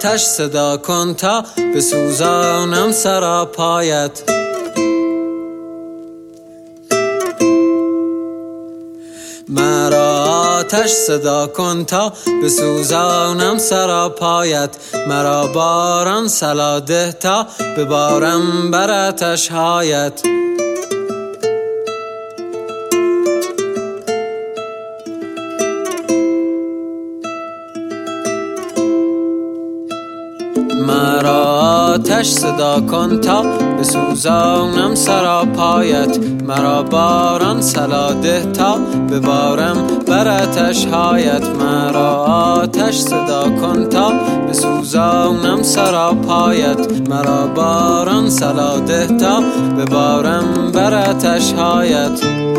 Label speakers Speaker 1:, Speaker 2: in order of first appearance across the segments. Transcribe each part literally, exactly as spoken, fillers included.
Speaker 1: آتش صدا کن تا بسوزانم سراپایت. مرا آتش صدا کن تا بسوزانم سراپایت. مرا باران صلا ده تا ببارم بر آتش هایت. مرا آتش صدا کن تا بسوزانم سراپایت. مرا باران صلا ده تا ببارم بر آتش هایت. مرا آتش صدا کن تا بسوزانم سراپایت. مرا باران صلا ده تا ببارم بر آتش هایت.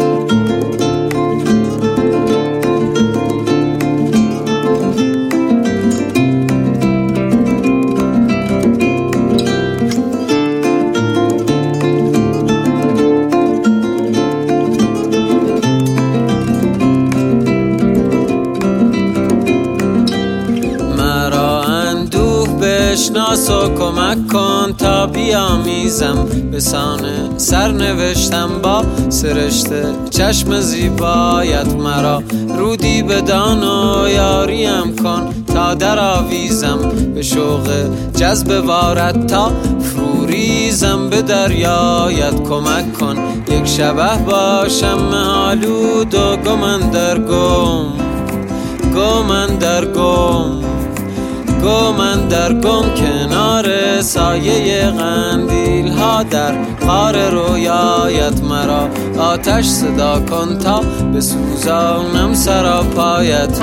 Speaker 1: بشناس و کمک کن تا بیامیزم بسان سرنوشتم با سرشته چشم زیبایت. مرا رودی بدان و یاریم کن تا در آویزم به شوق جذب وارد تا فروریزم به دریایت. کمک کن یک شبه باشم آلود و گمن در گم گمن در گم گمن در گم کنار سایه قندیل ها در غار رویایت. مرا آتش صدا کن تا بسوزانم سراپایت.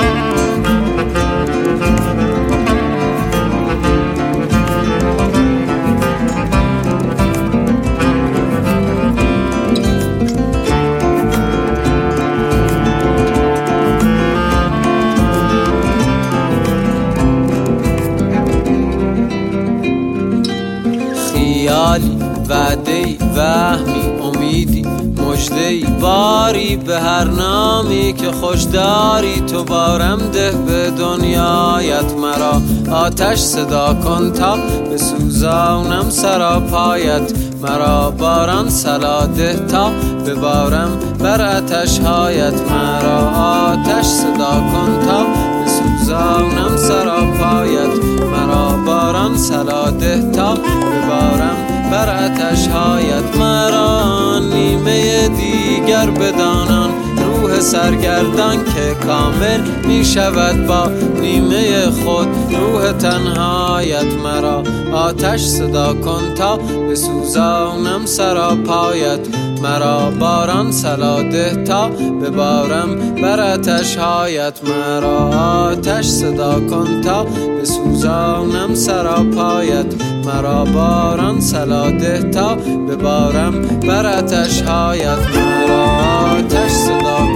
Speaker 1: خیالی وعده‌ای وهمی امیدی مژده‌ای باری به هر نامی که خوش داری تو بارم ده به دنیایت. مرا آتش صدا کن تا بسوزانم سراپایت. مرا باران صلا ده تا ببارم بر آتش هایت. مرا آتش صدا کن تا بسوزانم سراپایت. مرا باران صلا ده تا ببارم بر آتش هایت. مرا نیمه دیگر بدانان روح سرگردان که کامل می شود با نیمه خود روح تنهایت. مرا آتش صدا کن تا بسوزانم سراپایت. مرا باران صلا ده تا ببارم بر آتش هایت. مرا آتش صدا کن تا بسوزانم سراپایت. مرا باران صلا ده تا ببارم بر آتش هایت. مرا آتش صدا